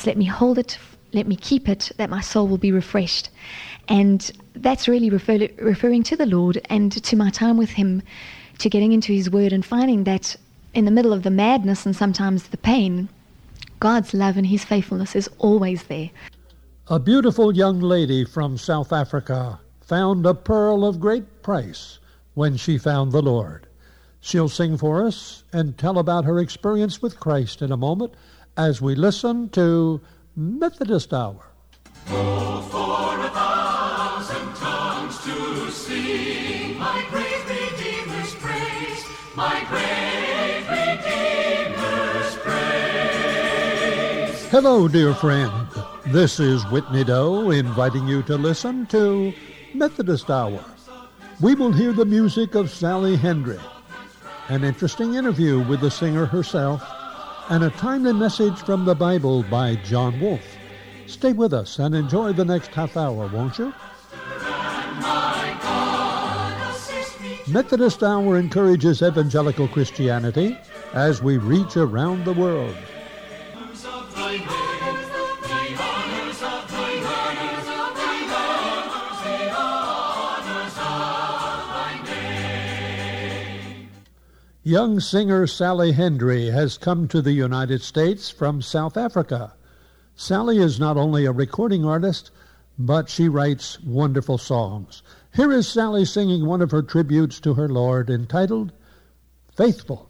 Just let me hold it, let me keep it, that my soul will be refreshed. And that's really referring to the Lord and to my time with him, to getting into his word and finding that in the middle of the madness and sometimes the pain, God's love and his faithfulness is always there. A beautiful young lady from South Africa found a pearl of great price when she found the Lord. She'll sing for us and tell about her experience with Christ in a moment as we listen to Methodist Hour. Oh, for 1,000 tongues to sing my great Redeemer's praise, my great Redeemer's praise. Hello, dear friend. This is Whitney Doe inviting you to listen to Methodist Hour. We will hear the music of Sally Hendry, an interesting interview with the singer herself, and a timely message from the Bible by John Wolfe. Stay with us and enjoy the next half hour, won't you? Methodist Hour encourages evangelical Christianity as we reach around the world. Young singer Sally Hendry has come to the United States from South Africa. Sally is not only a recording artist, but she writes wonderful songs. Here is Sally singing one of her tributes to her Lord entitled, Faithful.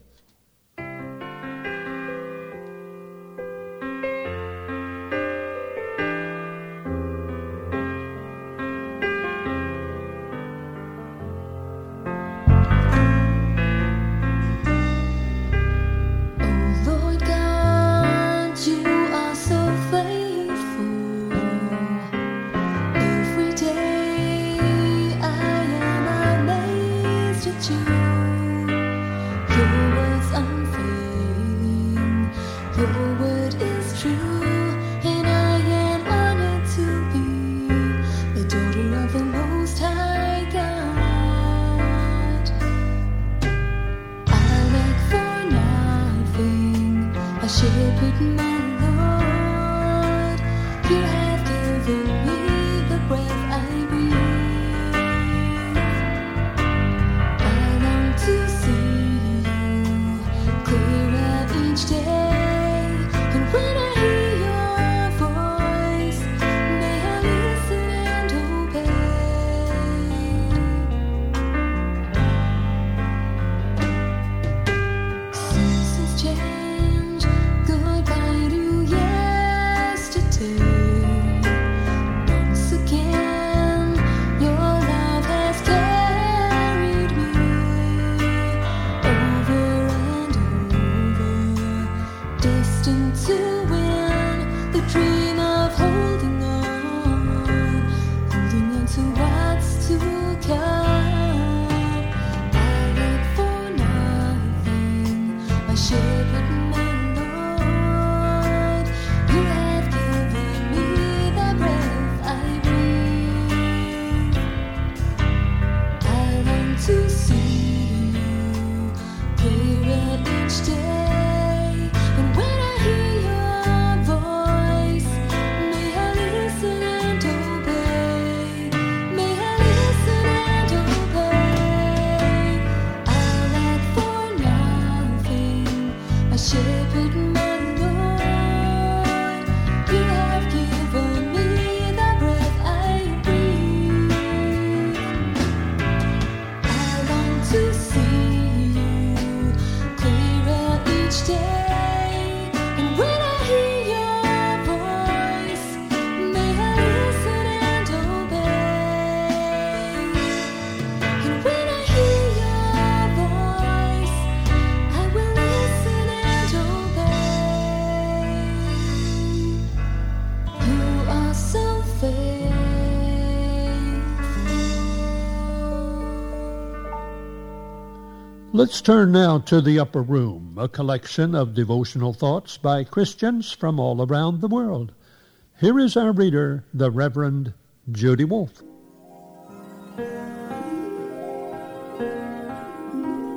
Let's turn now to The Upper Room, a collection of devotional thoughts by Christians from all around the world. Here is our reader, the Reverend Judy Wolfe.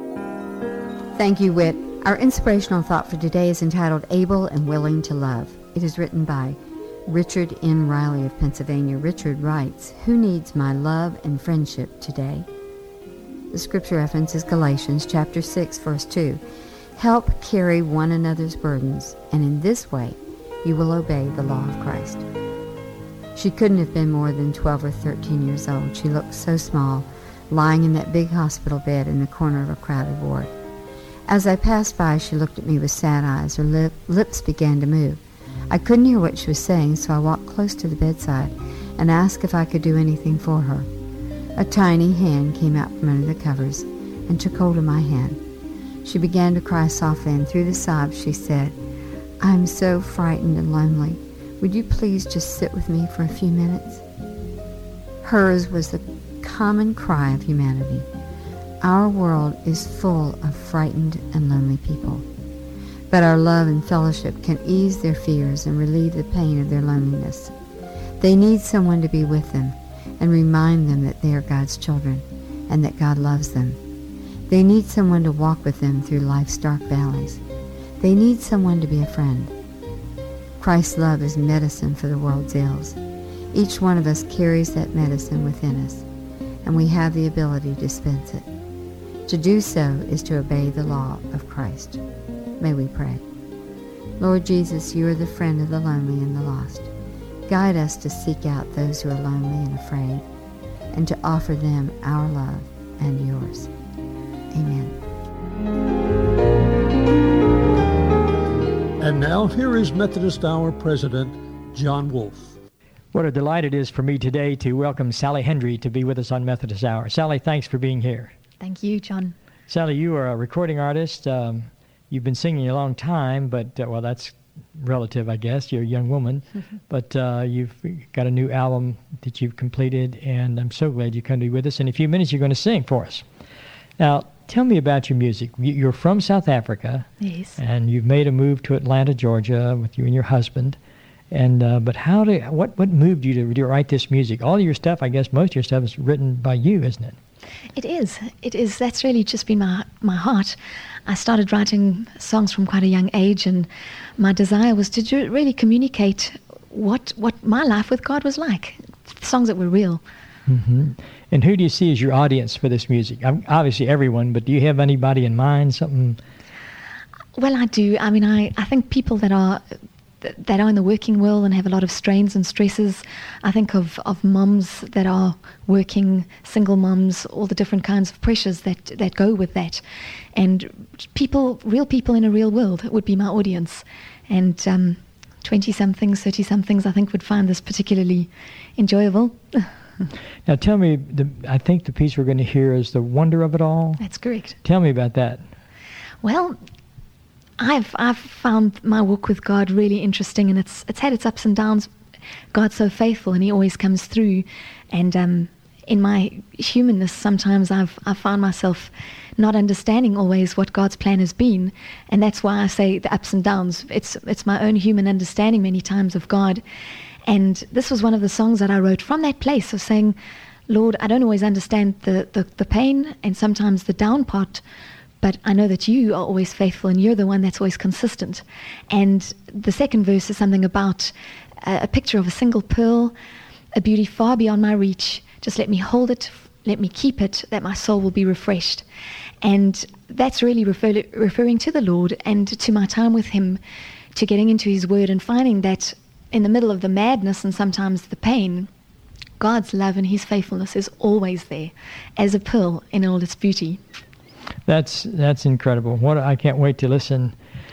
Thank you, Whit. Our inspirational thought for today is entitled Able and Willing to Love. It is written by Richard N. Riley of Pennsylvania. Richard writes, "Who needs my love and friendship today?" The scripture reference is Galatians chapter 6, verse 2. Help carry one another's burdens, and in this way you will obey the law of Christ. She couldn't have been more than 12 or 13 years old. She looked so small, lying in that big hospital bed in the corner of a crowded ward. As I passed by, she looked at me with sad eyes. Her lips began to move. I couldn't hear what she was saying, so I walked close to the bedside and asked if I could do anything for her. A tiny hand came out from under the covers and took hold of my hand. She began to cry softly, and through the sobs she said, "I'm so frightened and lonely. Would you please just sit with me for a few minutes?" Hers was the common cry of humanity. Our world is full of frightened and lonely people. But our love and fellowship can ease their fears and relieve the pain of their loneliness. They need someone to be with them and remind them that they are God's children and that God loves them. They need someone to walk with them through life's dark valleys. They need someone to be a friend. Christ's love is medicine for the world's ills. Each one of us carries that medicine within us, and we have the ability to dispense it. To do so is to obey the law of Christ. May we pray. Lord Jesus, you are the friend of the lonely and the lost. Guide us to seek out those who are lonely and afraid, and to offer them our love and yours. Amen. And now here is Methodist Hour President John Wolfe. What a delight it is for me today to welcome Sally Hendry to be with us on Methodist Hour. Sally, thanks for being here. Thank you, John. Sally, you are a recording artist. You've been singing a long time, but, well, that's relative, I guess. You're a young woman. But you've got a new album that you've completed, and I'm so glad you come to be with us. In a few minutes, you're going to sing for us. Now, tell me about your music. You're from South Africa. Yes. And you've made a move to Atlanta, Georgia, with you and your husband. And but what moved you to write this music? All of your stuff, I guess most of your stuff is written by you, isn't it? It is. That's really just been my heart. I started writing songs from quite a young age, and my desire was to really communicate what my life with God was like, songs that were real. Mm-hmm. And who do you see as your audience for this music? Obviously everyone, but do you have anybody in mind, something? Well, I do. I mean, I think people that are in the working world and have a lot of strains and stresses. I think of moms that are working, single moms, all the different kinds of pressures that go with that. And real people in a real world would be my audience. And 20-somethings, 30-somethings, I think would find this particularly enjoyable. Now tell me, I think the piece we're going to hear is The Wonder of It All. That's correct. Tell me about that. Well, I've found my walk with God really interesting, and it's had its ups and downs. God's so faithful, and He always comes through. And in my humanness, sometimes I've found myself not understanding always what God's plan has been, and that's why I say the ups and downs. It's my own human understanding many times of God. And this was one of the songs that I wrote from that place of saying, Lord, I don't always understand the pain and sometimes the down part, but I know that you are always faithful and you're the one that's always consistent. And the second verse is something about a picture of a single pearl, a beauty far beyond my reach. Just let me hold it, let me keep it, that my soul will be refreshed. And that's really referring to the Lord and to my time with Him, to getting into His Word and finding that in the middle of the madness and sometimes the pain, God's love and His faithfulness is always there as a pearl in all its beauty. That's incredible. I can't wait to listen.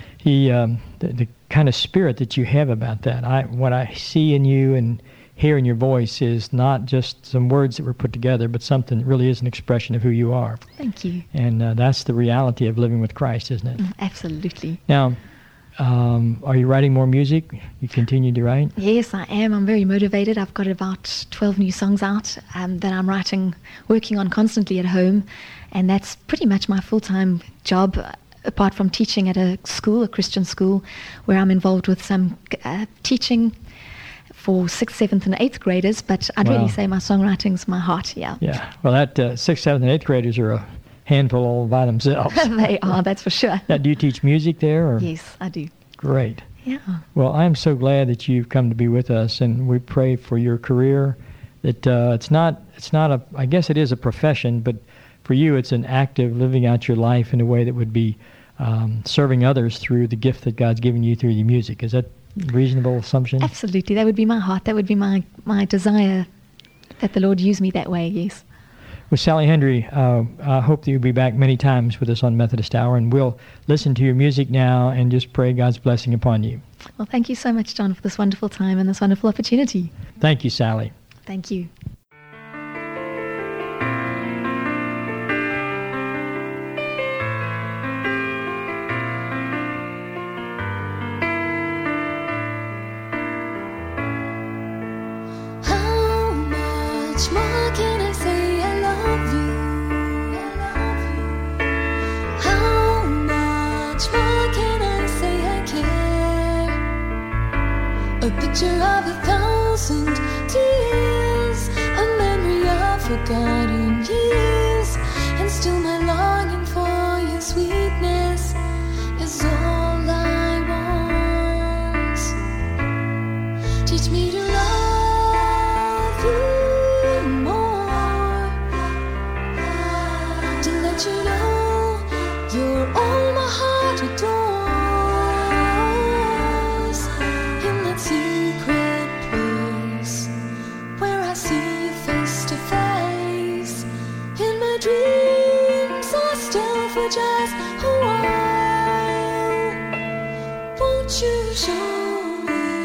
The kind of spirit that you have about that. What I see in you and hear in your voice is not just some words that were put together, but something that really is an expression of who you are. Thank you. And that's the reality of living with Christ, isn't it? Absolutely. Now, are you writing more music? You continue to write? Yes, I am. I'm very motivated. I've got about 12 new songs out that I'm working on constantly at home. And that's pretty much my full-time job, apart from teaching at a Christian school, where I'm involved with some teaching for 6th, 7th, and 8th graders. But I'd really say my songwriting's my heart, yeah. Yeah. Well, that 6th, 7th, and 8th graders are a handful all by themselves. They are, that's for sure. Now, do you teach music there? Or? Yes, I do. Great. Yeah. Well, I'm so glad that you've come to be with us, and we pray for your career. That it's not a, I guess it is a profession, but for you it's an active living out your life in a way that would be serving others through the gift that God's given you through your music. Is that a reasonable assumption? Absolutely. That would be my heart. That would be my desire, that the Lord use me that way, yes. Well, Sally Hendry, I hope that you'll be back many times with us on Methodist Hour, and we'll listen to your music now and just pray God's blessing upon you. Well, thank you so much, John, for this wonderful time and this wonderful opportunity. Thank you, Sally. Thank you. How much more can I say I love you? How much more can I say I care? A picture of 1,000 tears, a memory of forgotten years, and still my longing for your sweetness is all I want. Teach me to love you more, to let you know you're all my heart adores. In that secret place where I see you face to face, in my dreams I still for just a while. Won't you show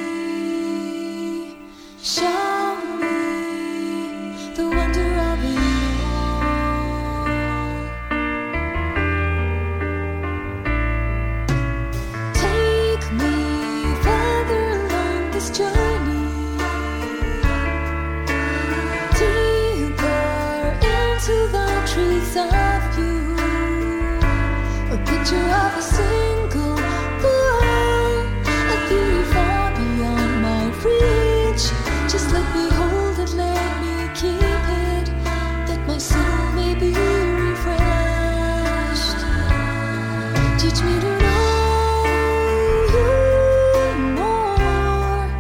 me the wonder of it all? Take me further along this journey, deeper into the truths of you. A picture of a single girl, a beauty far beyond my reach. Just let me hold it, let me keep it, that my soul may be refreshed. Teach me to know you more,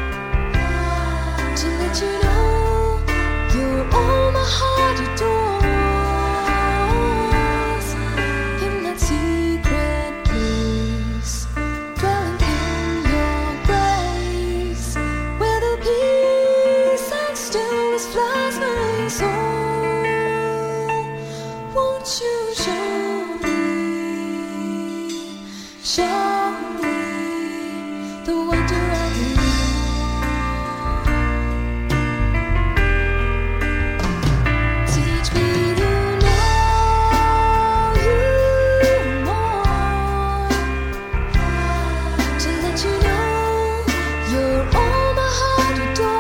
to let you know you're all my heart adores. In that secret place, dwelling in your grace, where the peace and stillness floods my soul. Won't you show me the wonder of it all? Teach me to know you more, to let you know you're all my heart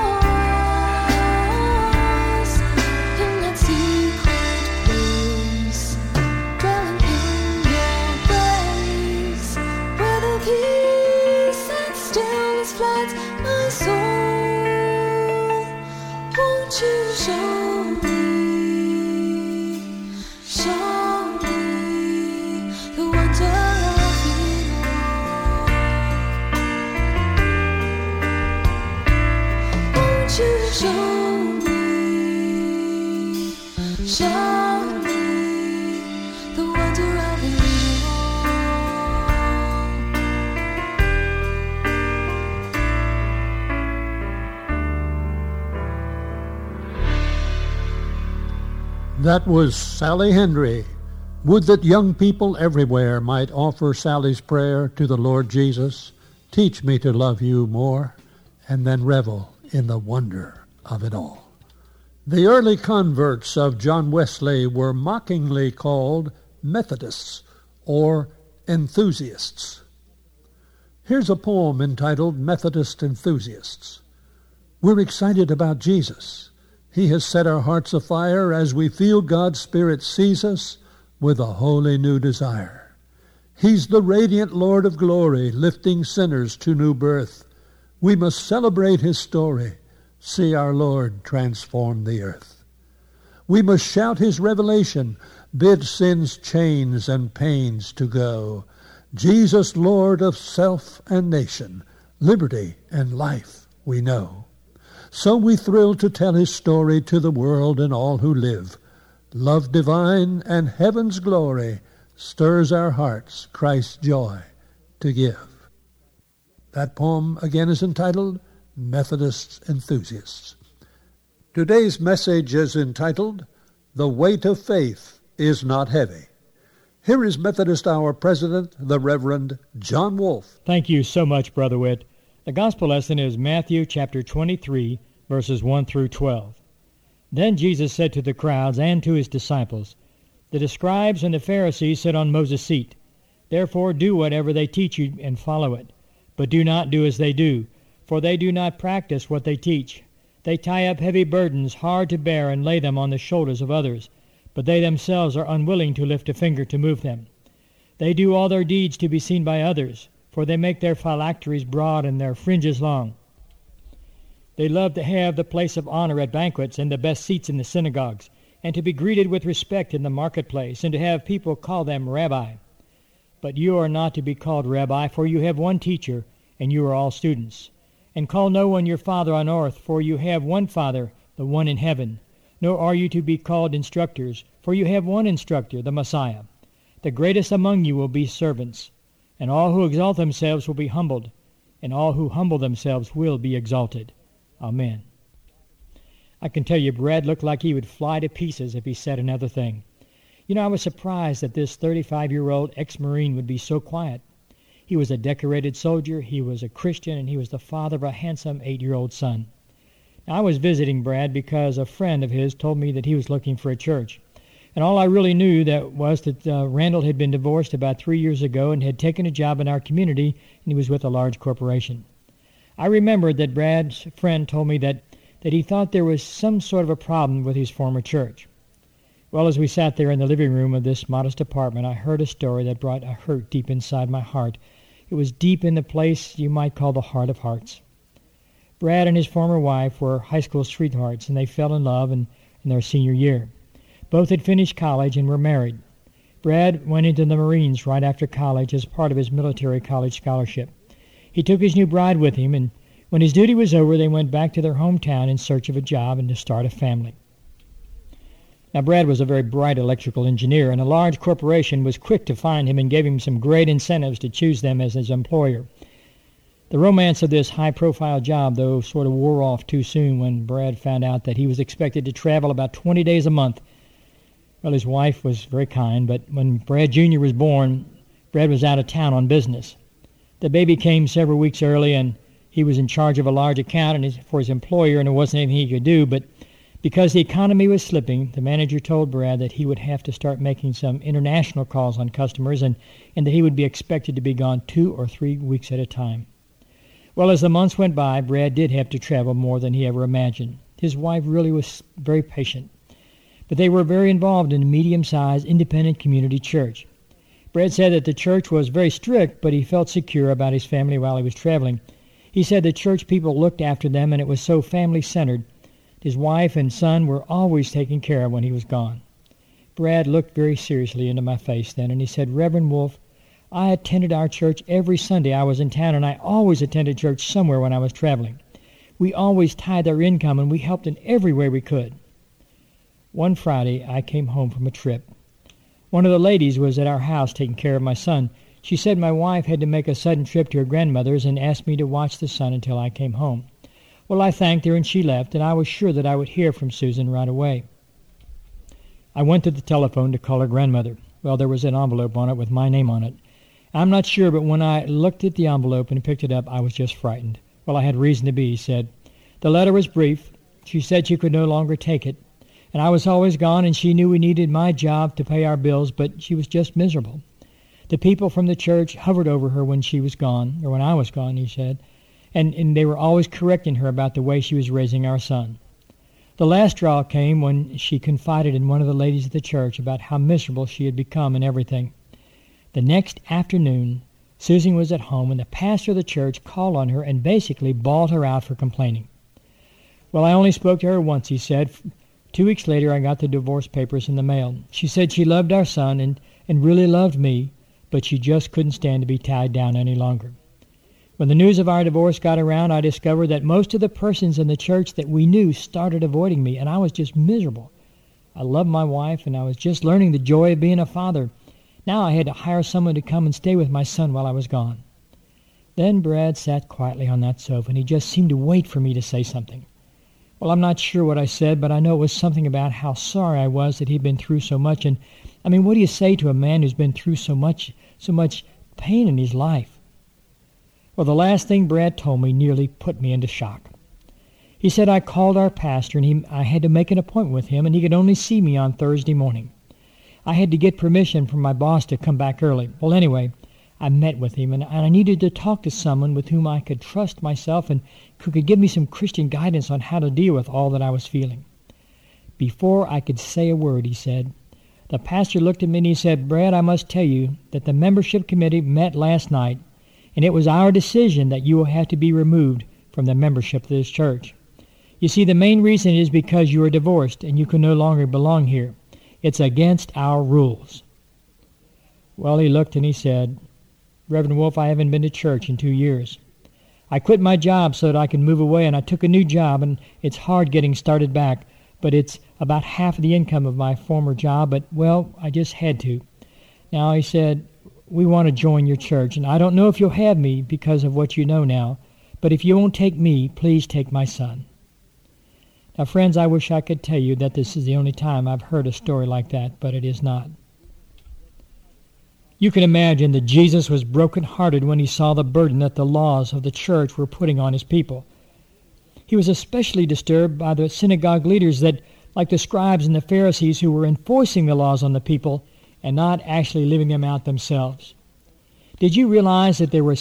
adores. In that secret place, dwelling in your grace, where the peace and stillness floods my soul. Won't you show me the wonder of it all? Won't you show me the wonder of it That was Sally Hendry. Would that young people everywhere might offer Sally's prayer to the Lord Jesus, teach me to love you more, and then revel in the wonder of it all. The early converts of John Wesley were mockingly called Methodists or enthusiasts. Here's a poem entitled Methodist Enthusiasts. We're excited about Jesus. He has set our hearts afire as we feel God's Spirit seize us with a wholly new desire. He's the radiant Lord of glory, lifting sinners to new birth. We must celebrate his story, see our Lord transform the earth. We must shout his revelation, bid sin's chains and pains to go. Jesus, Lord of self and nation, liberty and life we know. So we thrill to tell his story to the world and all who live. Love divine and heaven's glory stirs our hearts Christ's joy to give. That poem again is entitled Methodist Enthusiasts. Today's message is entitled The Weight of Faith is Not Heavy. Here is Methodist Hour President, the Reverend John Wolfe. Thank you so much, Brother Witt. The gospel lesson is Matthew chapter 23, verses 1 through 12. Then Jesus said to the crowds and to his disciples, The scribes and the Pharisees sit on Moses' seat. Therefore do whatever they teach you and follow it. But do not do as they do, for they do not practice what they teach. They tie up heavy burdens hard to bear and lay them on the shoulders of others, but they themselves are unwilling to lift a finger to move them. They do all their deeds to be seen by others, for they make their phylacteries broad and their fringes long. They love to have the place of honor at banquets and the best seats in the synagogues, and to be greeted with respect in the marketplace, and to have people call them Rabbi. But you are not to be called Rabbi, for you have one teacher, and you are all students. And call no one your father on earth, for you have one Father, the one in heaven. Nor are you to be called instructors, for you have one instructor, the Messiah. The greatest among you will be servants. And all who exalt themselves will be humbled, and all who humble themselves will be exalted. Amen. I can tell you, Brad looked like he would fly to pieces if he said another thing. You know, I was surprised that this 35-year-old ex-Marine would be so quiet. He was a decorated soldier, he was a Christian, and he was the father of a handsome 8-year-old son. Now, I was visiting Brad because a friend of his told me that he was looking for a church. And all I really knew was that Randall had been divorced about 3 years ago and had taken a job in our community, and he was with a large corporation. I remembered that Brad's friend told me that he thought there was some sort of a problem with his former church. Well, as we sat there in the living room of this modest apartment, I heard a story that brought a hurt deep inside my heart. It was deep in the place you might call the heart of hearts. Brad and his former wife were high school sweethearts, and they fell in love in their senior year. Both had finished college and were married. Brad went into the Marines right after college as part of his military college scholarship. He took his new bride with him, and when his duty was over, they went back to their hometown in search of a job and to start a family. Now, Brad was a very bright electrical engineer, and a large corporation was quick to find him and gave him some great incentives to choose them as his employer. The romance of this high-profile job, though, sort of wore off too soon when Brad found out that he was expected to travel about 20 days a month. Well, his wife was very kind, but when Brad Jr. was born, Brad was out of town on business. The baby came several weeks early, and he was in charge of a large account for his employer, and there wasn't anything he could do. But because the economy was slipping, the manager told Brad that he would have to start making some international calls on customers, and that he would be expected to be gone 2 or 3 weeks at a time. Well, as the months went by, Brad did have to travel more than he ever imagined. His wife really was very patient. But they were very involved in a medium-sized independent community church. Brad said that the church was very strict, but he felt secure about his family while he was traveling. He said the church people looked after them, and it was so family-centered. His wife and son were always taken care of when he was gone. Brad looked very seriously into my face then, and he said, Reverend Wolfe, I attended our church every Sunday I was in town, and I always attended church somewhere when I was traveling. We always tithed our income, and we helped in every way we could. One Friday, I came home from a trip. One of the ladies was at our house taking care of my son. She said my wife had to make a sudden trip to her grandmother's and asked me to watch the son until I came home. Well, I thanked her and she left, and I was sure that I would hear from Susan right away. I went to the telephone to call her grandmother. Well, there was an envelope on it with my name on it. I'm not sure, but when I looked at the envelope and picked it up, I was just frightened. Well, I had reason to be, he said. The letter was brief. She said she could no longer take it. And I was always gone, and she knew we needed my job to pay our bills, but she was just miserable. The people from the church hovered over her when she was gone, or when I was gone, he said, and they were always correcting her about the way she was raising our son. The last straw came when she confided in one of the ladies of the church about how miserable she had become and everything. The next afternoon, Susan was at home, and the pastor of the church called on her and basically bawled her out for complaining. Well, I only spoke to her once, he said. 2 weeks later, I got the divorce papers in the mail. She said she loved our son and really loved me, but she just couldn't stand to be tied down any longer. When the news of our divorce got around, I discovered that most of the persons in the church that we knew started avoiding me, and I was just miserable. I loved my wife, and I was just learning the joy of being a father. Now I had to hire someone to come and stay with my son while I was gone. Then Brad sat quietly on that sofa, and he just seemed to wait for me to say something. Well, I'm not sure what I said, but I know it was something about how sorry I was that he'd been through so much. And, I mean, what do you say to a man who's been through so much pain in his life? Well, the last thing Brad told me nearly put me into shock. He said I called our pastor, and I had to make an appointment with him, and he could only see me on Thursday morning. I had to get permission from my boss to come back early. Well, anyway, I met with him, and I needed to talk to someone with whom I could trust myself and who could give me some Christian guidance on how to deal with all that I was feeling. Before I could say a word, he said, the pastor looked at me and he said, Brad, I must tell you that the membership committee met last night, and it was our decision that you will have to be removed from the membership of this church. You see, the main reason is because you are divorced and you can no longer belong here. It's against our rules. Well, he looked and he said, Reverend Wolf, I haven't been to church in 2 years. I quit my job so that I could move away, and I took a new job, and it's hard getting started back, but it's about half of the income of my former job, but, well, I just had to. Now, he said, we want to join your church, and I don't know if you'll have me because of what you know now, but if you won't take me, please take my son. Now, friends, I wish I could tell you that this is the only time I've heard a story like that, but it is not. You can imagine that Jesus was broken-hearted when he saw the burden that the laws of the church were putting on his people. He was especially disturbed by the synagogue leaders that, like the scribes and the Pharisees, who were enforcing the laws on the people and not actually living them out themselves. Did you realize that there were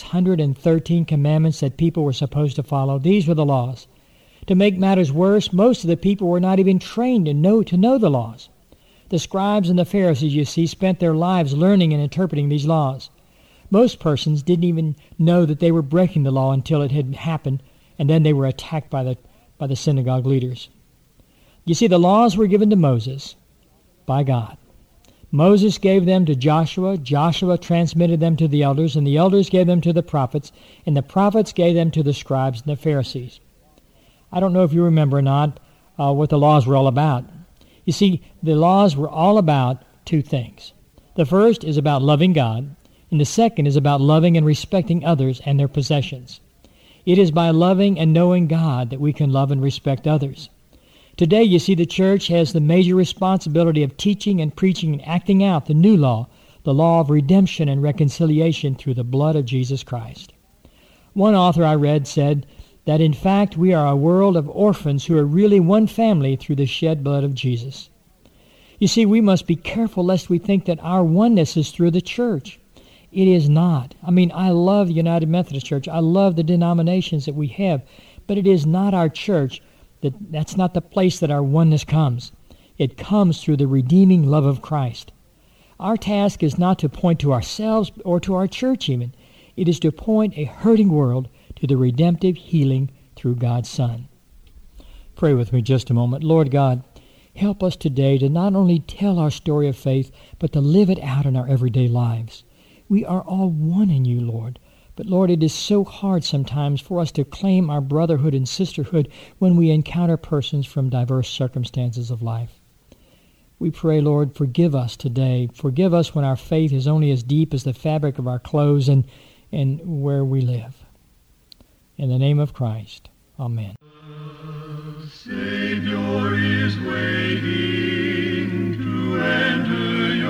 613 commandments that people were supposed to follow? These were the laws. To make matters worse, most of the people were not even trained to know the laws. The scribes and the Pharisees, you see, spent their lives learning and interpreting these laws. Most persons didn't even know that they were breaking the law until it had happened, and then they were attacked by the synagogue leaders. You see, the laws were given to Moses by God. Moses gave them to Joshua, Joshua transmitted them to the elders, and the elders gave them to the prophets, and the prophets gave them to the scribes and the Pharisees. I don't know if you remember or not what the laws were all about. You see, the laws were all about two things. The first is about loving God, and the second is about loving and respecting others and their possessions. It is by loving and knowing God that we can love and respect others. Today, you see, the church has the major responsibility of teaching and preaching and acting out the new law, the law of redemption and reconciliation through the blood of Jesus Christ. One author I read said that, in fact, we are a world of orphans who are really one family through the shed blood of Jesus. You see, we must be careful lest we think that our oneness is through the church. It is not. I mean, I love the United Methodist Church. I love the denominations that we have, but it is not our church. That's not the place that our oneness comes. It comes through the redeeming love of Christ. Our task is not to point to ourselves or to our church even. It is to point a hurting world to the redemptive healing through God's Son. Pray with me just a moment. Lord God, help us today to not only tell our story of faith, but to live it out in our everyday lives. We are all one in you, Lord. But Lord, it is so hard sometimes for us to claim our brotherhood and sisterhood when we encounter persons from diverse circumstances of life. We pray, Lord, forgive us today. Forgive us when our faith is only as deep as the fabric of our clothes and where we live. In the name of Christ, amen. The Savior is waiting to enter your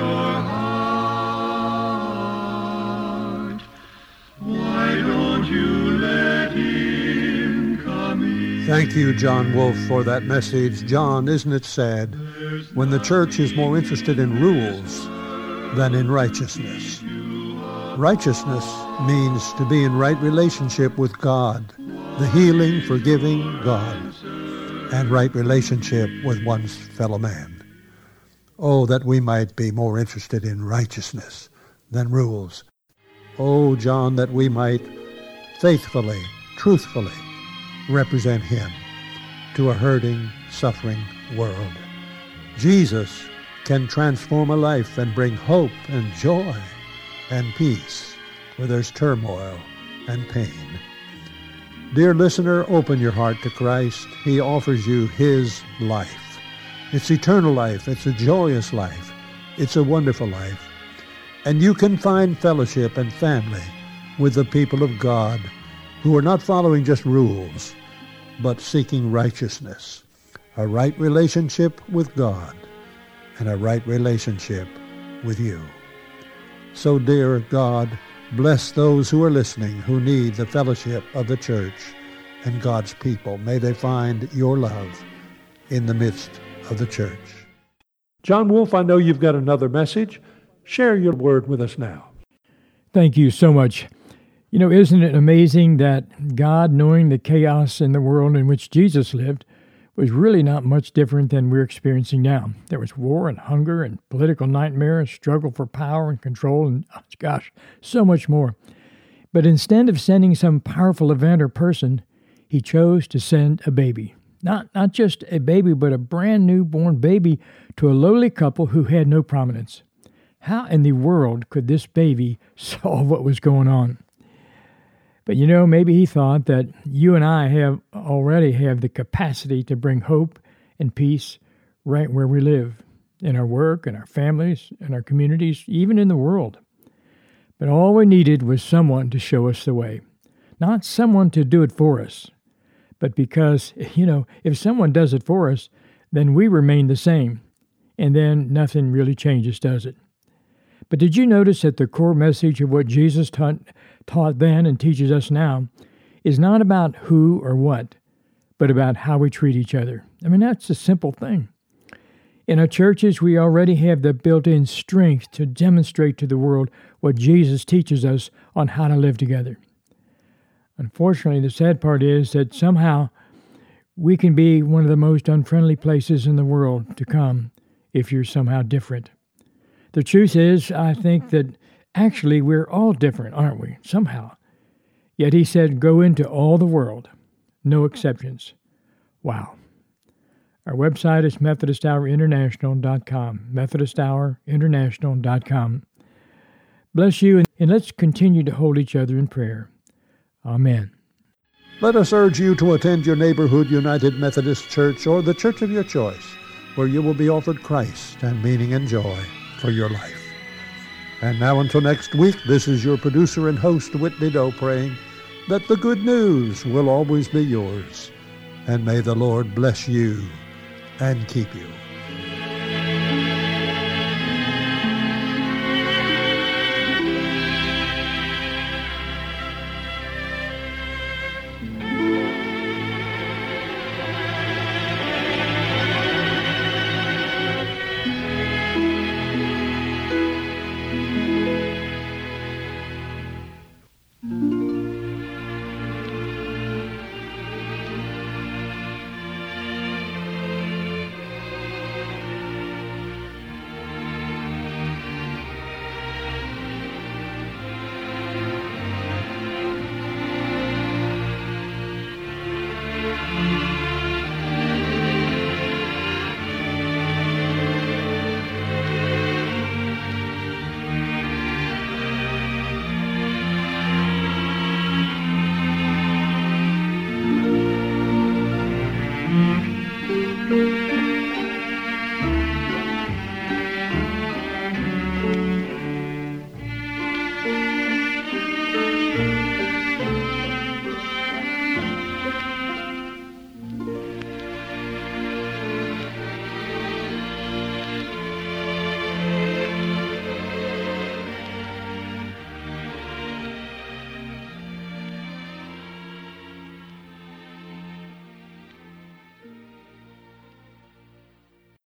heart. Why don't you let him come in? Thank you, John Wolfe, for that message. John, isn't it sad when the church is more interested in rules than in righteousness? Righteousness means to be in right relationship with God, the healing, forgiving God, and right relationship with one's fellow man. Oh, that we might be more interested in righteousness than rules. Oh, John, that we might faithfully, truthfully represent him to a hurting, suffering world. Jesus can transform a life and bring hope and joy and peace where there's turmoil and pain. Dear listener, open your heart to Christ. He offers you His life. It's eternal life. It's a joyous life. It's a wonderful life. And you can find fellowship and family with the people of God who are not following just rules, but seeking righteousness, a right relationship with God, and a right relationship with you. So, dear God, bless those who are listening who need the fellowship of the church and God's people. May they find your love in the midst of the church. John Wolfe, I know you've got another message. Share your word with us now. Thank you so much. You know, isn't it amazing that God, knowing the chaos in the world in which Jesus lived, was really not much different than we're experiencing now. There was war and hunger and political nightmare and struggle for power and control and, gosh, so much more. But instead of sending some powerful event or person, He chose to send a baby. Not just a baby, but a brand new born baby to a lowly couple who had no prominence. How in the world could this baby solve what was going on? But you know, maybe He thought that you and I already have the capacity to bring hope and peace right where we live, in our work, in our families, in our communities, even in the world. But all we needed was someone to show us the way. Not someone to do it for us, but because, you know, if someone does it for us, then we remain the same, and then nothing really changes, does it? But did you notice that the core message of what Jesus taught then and teaches us now is not about who or what, but about how we treat each other? I mean, that's a simple thing. In our churches, we already have the built-in strength to demonstrate to the world what Jesus teaches us on how to live together. Unfortunately, the sad part is that somehow we can be one of the most unfriendly places in the world to come if you're somehow different. The truth is, I think that actually we're all different, aren't we, somehow? Yet He said, go into all the world, no exceptions. Wow. Our website is MethodistHourInternational.com, MethodistHourInternational.com. Bless you, and let's continue to hold each other in prayer. Amen. Let us urge you to attend your neighborhood United Methodist Church or the church of your choice, where you will be offered Christ and meaning and joy for your life. And now until next week, this is your producer and host, Whitney Doe, praying that the good news will always be yours. And may the Lord bless you and keep you.